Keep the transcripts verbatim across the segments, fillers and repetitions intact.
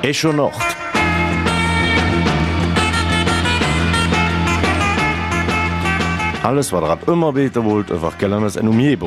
Echo Nacht. Alles, was ihr immer beten wollt, einfach gelerntes in Umgebung.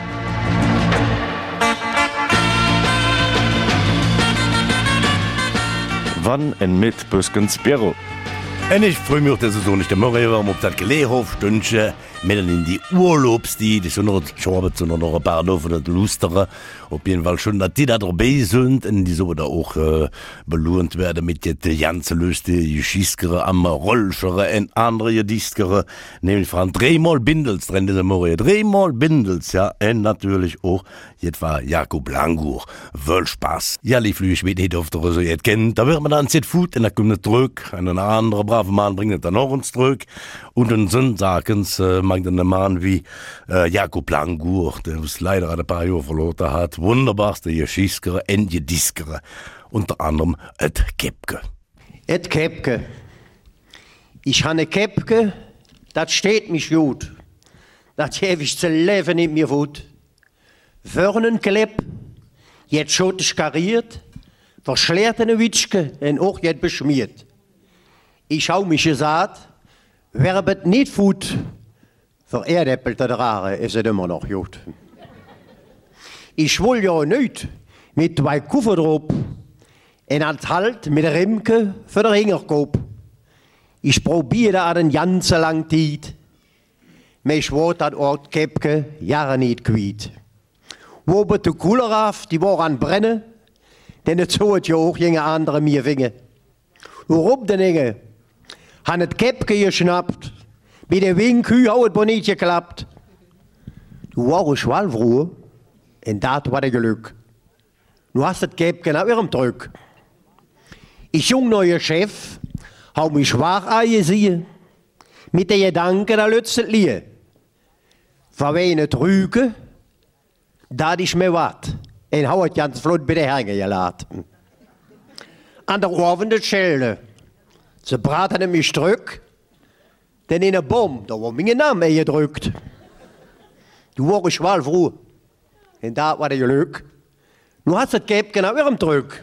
Wann en mit Büskens Büro. Und ich freue mich auf die Saison nicht mehr, um auf das Gelehrhof stündchen, mitten in die Urlaubszeit, die sind noch schon noch ein paar Dorf oder Lustere, auf jeden Fall schon, dass die da dabei sind und die so da auch äh, belohnt werden mit den ganzen lustige Geschiskere, am Rollschere und andere Gediskere, nämlich von dreimal Bindels drin, diese Morgen, dreimal Bindels, ja, und natürlich auch, jetzt war Jakob Langur, wohl Spaß. Ja, die Flüge, ich weiß nicht, ob ihr so jetzt kennt, da wird man dann zit Food und dann kommt er zurück, und ein anderer brave Mann bringt dann noch uns zurück, und dann sind, sagen's, äh, mag dann ein Mann wie äh, Jakob Langur, der uns leider ein paar Jahre verloren hat, wunderbarste Geschiskere und Gediskere, unter anderem et Käpke. Et Käpke. Ich habe eine Käpke, das steht mich gut. Das habe ich zu leben in mir Wut. Wörnenklepp, jetzt schotisch kariert, verschleerte Witschke und auch jetzt beschmiert. Ich hau mich gesagt, werbet nicht Fut, für erdäppelte Drare ist es immer noch gut. Ich will ja nicht mit zwei Kuffer drauf und als Halt mit der Rimke für den Hingerkopf. Ich probiere an den ganzen langen Zeit, mich wird das Ort Käpke Jahre nicht quiet. Wo wird die Kulleraf, die war an brennen, denn es hat ja auch jene andere mir wingen. Warum denn Inge? Han het Käpke geschnappt, mit der Wingkühe hat es nicht geklappt. Du warst Schwalfruhe, und das war der Glück. Du hast das Käpke nach ihrem Drück. Ich jung neuer Chef, hau mich schwach angesehen, mit der Gedanke, da lützet lie. Verweine Trüge, da ich mir wat, und hau es ganz flott bei der Hänge geladen. An der Ohren der Schelde, sie braten mich drück, denn in der Baum, da war mein Name gedrückt. Du warst schwalfroh, und da war der Glück. Du hast das Käpke nach ihrem Drück.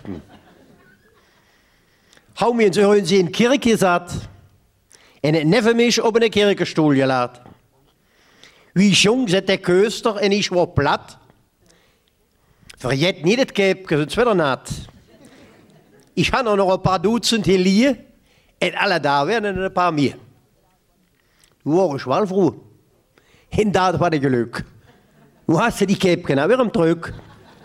Hau mir in so in die Kirche satt, und es neben mich auf einen Kirchenstuhl geladen. Wie ich jung, seit der Köster, und ich war platt. Verjet nicht das Käpke, sonst wird er natt. Ich habe noch ein paar Dutzend hier, und alle da werden ein paar mehr. Du warst schwalfroh. Und das war der Glück. Du hast die Käpke nach ihrem Drück.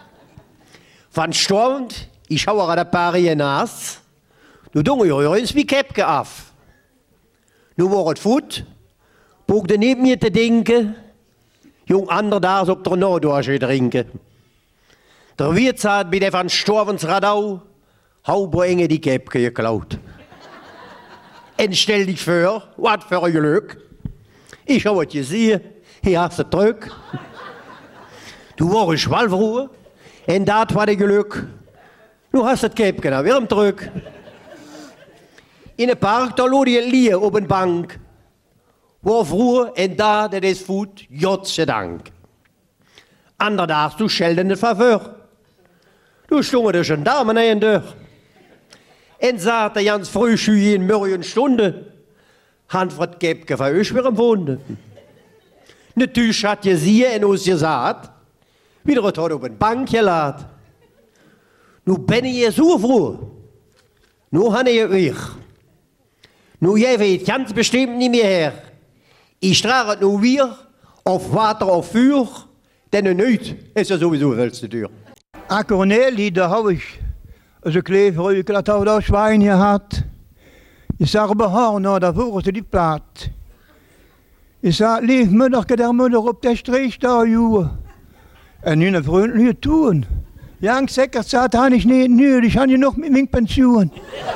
Van Stormt, ich schaue an der Parie nass. Du dunge uns wie Käpke auf. Du warst Fut, bogte neben mir zu denken, jung ander da, so ob der Nordosche trinken. Der Wirt hat bei der Van Storvens Radau, Haubrenge die Käpke geklaut. Und stell dich vor, was für ein Glück. Ich habe es gesehen, hier hast du Drück. Du warst Schwalfruhe, und das war der Glück. Du hast das Käpke nach ihrem Drück. In der Park, da lud ich Lie auf der Bank. War früher, und da, das ist Fut, Gott sei Dank. Andertags, du schelden nicht Verwirr. Du stunge dir schon Damen in der Und sagte ganz früh, schü in Mörrigen Stunde, Hanfred Käpke für euch für am Wunde. Natürlich hat ihr sie in uns gesagt, wieder hat auf den Bank geladen. Nu bin ich so froh. Nu habe ich euch. Nu je weet ganz bestimmt nicht mehr her. Ich trage nu wir auf Water auf Feuer, denn nicht ist ja sowieso die Tür. A Corneli, da habe ich so kleverig, dat had dat Schwein gehad. Ich sage, behaar, nou, da voeren ze die plaat. Ich sage, lief Mutterke der Mutter op der Strich da, Juhe. En nu een vriendelijke tun. Jank zeker zat, had ik niet nu, ich had je nog met mijn pensioen.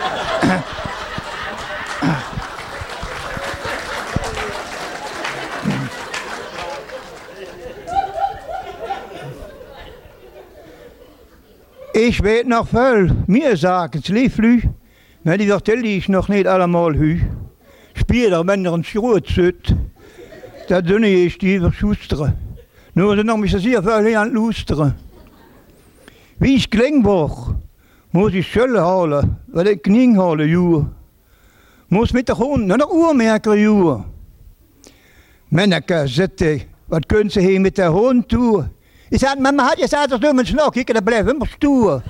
Ich weet nog veel, meer zaken, het lief u, maar die vertel ik nog niet allemaal u. Spieler ben er een schroot zit, dat dunne is die verschoesteren. Nu is er nog eens zeer veel aan het loesteren. Wie is klingboog, Moest ich Schölle halen, wat ik kning halen, joh. Moest met de hond naar de oormerker, joh. Menneke zitten, wat kunt ze hier met de hond doen? Ik zei, mama had je zaterdag door mijn slok, ik dat blijf helemaal stoer.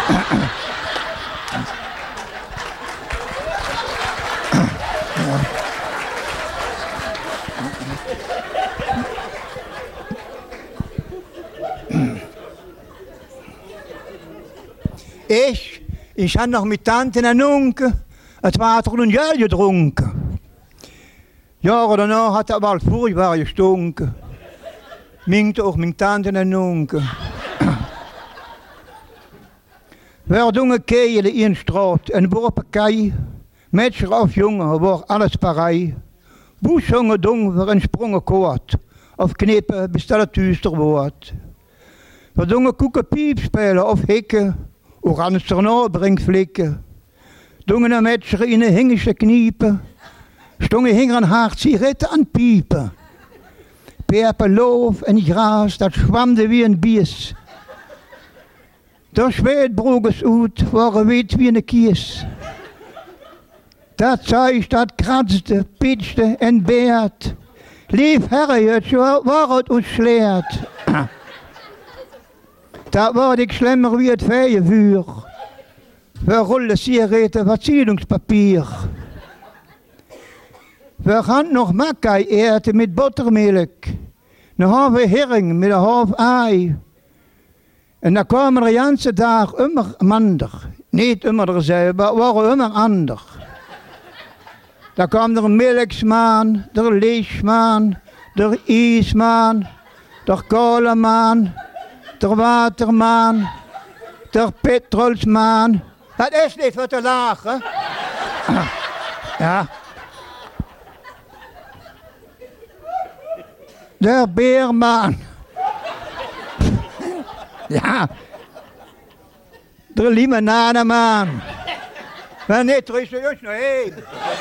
Ich, ich had nog met tante en onkel het water een jaal gedronken. Jaren daarna had dat wel vruchtbaar gestonken. Minkte ook mijn tante en onkel. We doen keelen in straat en worpen kei. Meisje of jongen, waar alles parij. Boesjongen doen we een sprongen koord. Of knippen, bestel het duister wordt. We doen koekenpiep spelen of hikken. Orange brengt flikken. Dongen een meisje in een hingische kniepen. Stongen hing een hart sigaretten aan piepen. Peper, loof en gras, dat schwamde wie een bies. Daar zweet broekes uit, waren wit wie een kies. Dat zuigt, dat kratste, pitste en beert. Lief herrietje, waar het ons sleert. Dat word ik slimmer wie het vijenvuur. We rollen sigaretten, versieringspapier. We gaan nog makkei eten met botermelk. Een halve herring met een half ei. En dan kwamen er janse dag immer mander. Niet immer dezelfde, maar waren immer ander. Dan kwam er een melksmaan, er leesmaan, er ijsmaan, er kolenmaan. Der watermaan, der petrolsmaan. Dat is niet wat te laag, hè? Ja. Der beermaan. Ja. Der limonademaan. Maar nee, er is er juist nog één.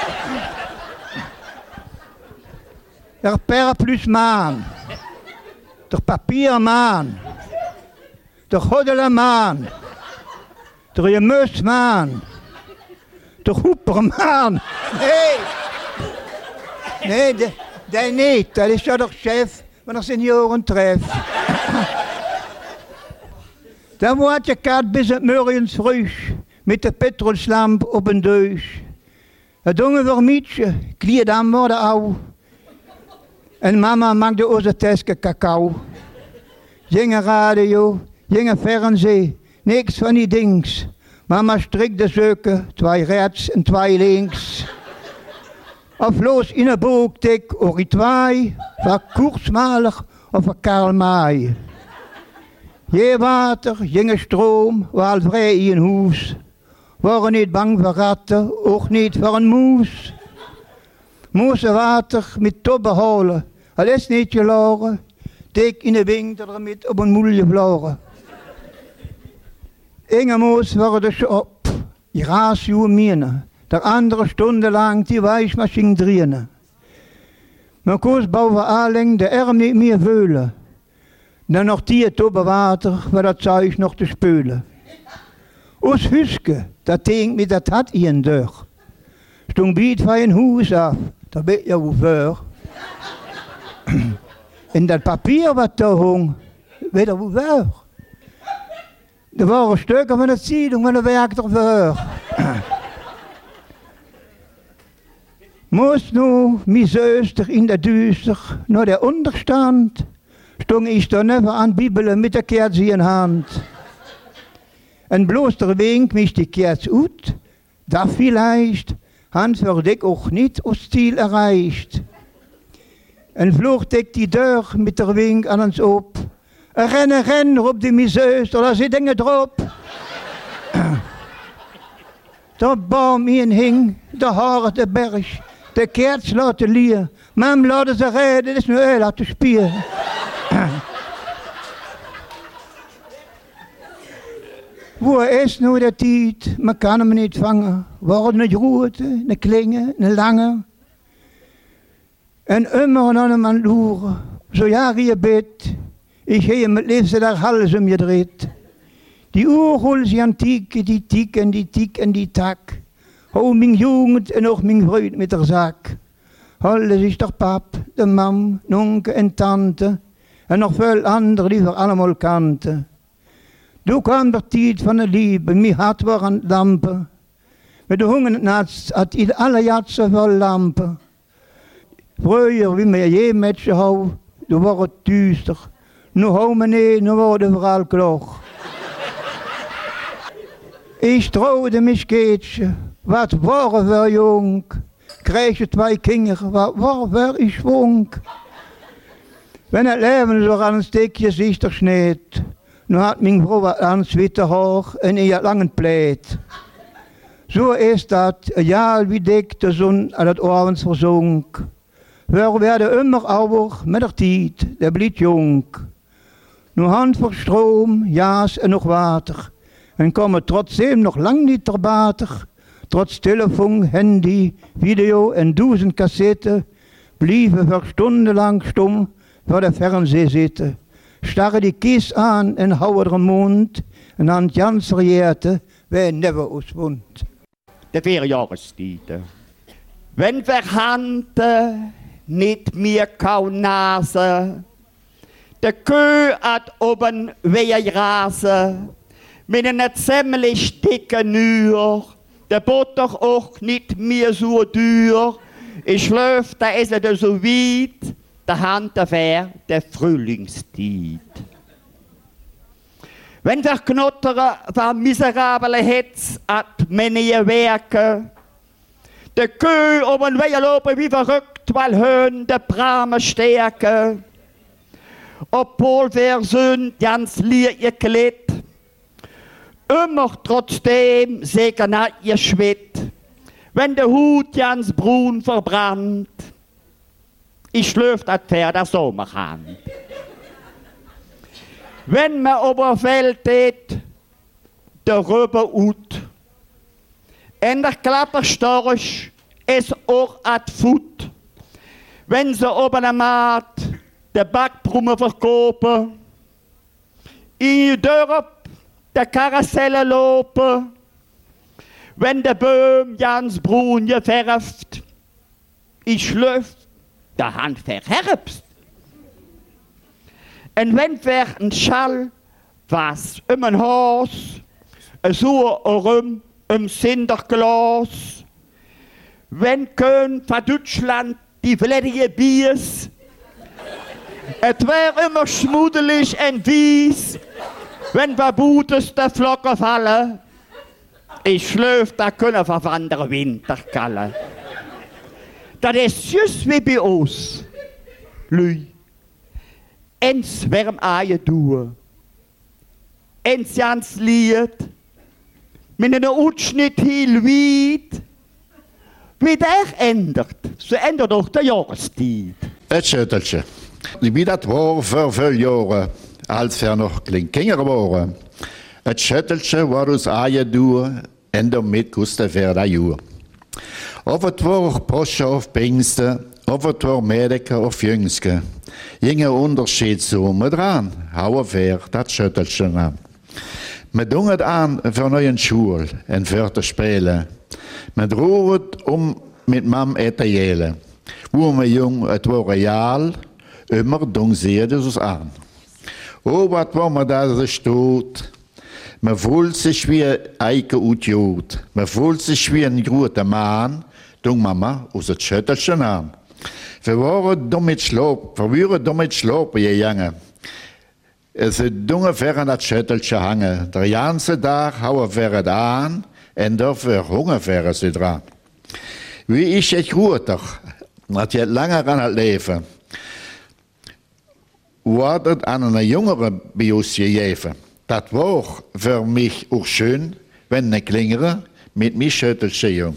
Der paraplusmaan. Der papiermaan. De goddelemaan, de jemusmaan, de hoepermaan. Nee, nee, dat de niet. Dat is toch chef, maar dat zijn senioren tref. Dan wordt je kaart bis het morgens vroeg, met de petrolslamp op een deus. Het jonge vermietje, klier dan worden oud. En mama maakte onze teske cacao. Zingen radio. Jinge fernseh, niks van die dings. Mama strikte zeuken, twee rechts en twee links. Of los in een boektik, or i twee, van koersmalig of van Karl May. Je water, jinge stroom, waal vrij in huis. Waren niet bang voor ratten, ook niet voor een moes. Moesten water met tobben holen, al is niet geloren. Dik in de winter met op een moelje vloren. Inge moest worden dus op, je raas je mienen. De andere stonden lang die wijsmachine drieën. Maar koos boven alleen de arm niet meer veulen. Dan nog die tobbe water, waar dat zuig nog te speulen. Ons huske, dat ding met dat had in een deur. Stond biet van een huis af, dat weet je hoe ver. En dat papier wat daar hong, weet je hoe ver. Er waren stukken van het zieding, maar dat werkte er voor. Moest nu mijn zuster in de duister naar de onderstand, stond ik dan even aan bibbelen met de kerts in hand. En bloos ter wink mich die kerts uit, dat vielleicht, Hans werd ik ook niet ons ziel erreicht. En vloog ik die deur met de wink aan ons op. Rennen, rennen, roepte mijn zuster, daar zit dingen erop. Daar boom in hing, de haren, de berg, de kerts laten lier. Mam, laten ze rijden, dit is nu heel laten spieren. Waar is nu de tijd? Men kan hem niet vangen. Worden het roerte, een klinge, een lange. En immer aan hem aan loeren. Zo ja je bid. Ik heb hem het liefste daar hals om je dreed. Die Uhr sie antike, die Tick en die Tick en die Tak. Hou mijn jugend en ook mijn vreugd met haar zak. Alles is der pap, de mam, nonke en tante. En nog veel anderen die we allemaal kanten. Toen kwam de tijd van de liefde, mijn hart was aan het lampen. Met de honger naast had ieder alle jatsen vol lampen. Vroeger, wie mij je met je hou, toen was het duister. Nu hou me nee, nu wordt het vooral kloog. Ik trouwde mijn keetje, wat waren we jong. Kreeg je twee kinderen, wat waren we schwonk. Wenn het leven zo aan een steekje zichtig sneed, nu had mijn vrouw wat aan het witte haar en een lange pleet. Zo is dat, een jaar wie dik de zon aan het avonds verzonk. We werden immer ouder met de tijd, de bliet jong. Nu hand voor stroom, jaas en nog water. En komen trotzdem nog lang niet ter bater. Trots telefoon, handy, video en duizend cassetten blieven we stundenlang stom voor de fernseh zitten. Starren die kies aan en houden er mond. En aan het jans reëerte, wij never ons wond. De vier jahrestieten. Wenn wir Handen nicht mehr Kaunase, de Kühe hat oben Wehrrasen, mit einer ziemlich dicken Nür, der Butter auch nicht mehr so dürr. Ich schlöf, da ist er so weit, der Hand wär der Frühlingstied. Wenn wir knottern, war miserable Hetz at meine Werke, de Kühe oben Wehrlopen wie verrückt, weil Höhen der Brahme stärke. Obwohl wir sind ganz lieb ihr Klitt, immer trotzdem sägen hat ihr Schwitt, wenn der Hut ganz brun verbrannt. Ich schlöf das Pferd der Sommerhand. Wenn man oberfällt, der Röber ut, en der Klapperstorch ist auch at Fut. Wenn sie oben am Markt der Backbrumme verkopen, in die Dörp der Karusselle lopen, wenn der Böhm ganz brun gefärbt, ich schlöf, der Hand verherbst. Und wenn wir ein Schall, was um ein Haus, so rum im Sinderglas, wenn Köln von Deutschland die flettige Biers, es wär immer schmuddelig und wies, wenn wir Butes der Flocken fallen. Ich schlöf, da können wir wandern Wintergalle. Das ist just wie bei uns, Lüi. Ens wärm Eier du, ens ganz Lied, mit einem Ausschnitt heel weit. Wie der ändert, so ändert auch der Jahreszeit. Het Schüttelchen. Wie dat war vor viele Jahren, als wir noch Kinder waren. Het Schüttelchen war uns Eier du, und damit gusste wir da Jahr. Of het war Posche auf Pingsten, of het war Mediker auf Jüngske. Jinge Unterschied so mit dran, hauen wir das Schüttelchen an. Wir doen het aan voor een school en voor te spelen. We droegen het om met mam eten jelen. Hoe we jong het was real, immer doen ze het ons aan. Oh, wat was me daar ze stoot. Me voelt zich wie eiken uitjood. Me voelt zich wie een grote man, doen mama ons het schüttelchen aan. We waren dom met slopen, we waren dom met slopen, je jongen. Ze doen ver aan dat schüttelchen hangen. De ganze dag houden we het aan en daarvoor honger ver ze dran. Wie is het groter, dat je langer aan het leven. Wordt het aan een jongere bij ons gegeven. Dat was voor mij ook schön, wenn een klingere met mijn schüttelchen jong.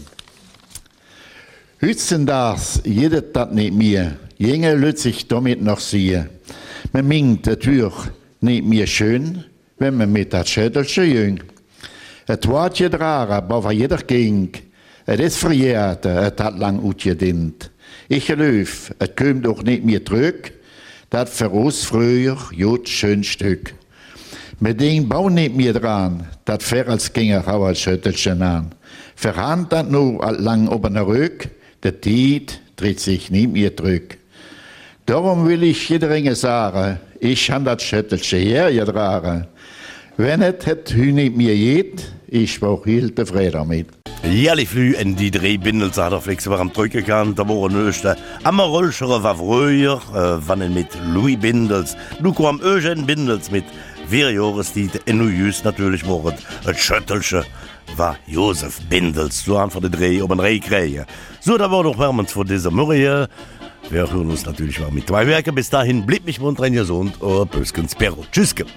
Heutzutage jedet dat niet meer. Jinge lüt sich damit noch sehen. Man mingt natürlich nicht mehr schön, wenn man mit dat Schüttelchen jüng. Het wordt je dragen, boven jeder ging. Het is verjährt, het hat lang uitgedient. Ich geloof, het komt ook niet meer terug. Dat voor ons früher jut schön Stück. Mit dem bau nicht mir dran, dat fair als Gänger hau als Schüttelchen an. Verhand dat nur lang oben Rück, der Tiet dreht sich nie mir drück. Darum will ich jeder sagen, ich han dat Schüttelchen her getragen. Wenn et het hü nicht mir geht, ich war heel tevreden damit. Jährlich flü en die drei Bindels hat er flex war am Drücke kann, da war nöchte. Ammer Rollschere war früher, äh, wann mit Louis Bindels. Du kam Eugen Bindels mit vier Jahresdiet, en nu just natürlich war et Schüttelsche war Josef Bindels. So einfach die drei um ein Reh kriegen. So, da war doch wärmens vor dieser Murrie. Wir hören uns natürlich mal mit zwei Werke. Bis dahin blieb mich munter in gesund. Oh, Böskens Perro. Tschüsske.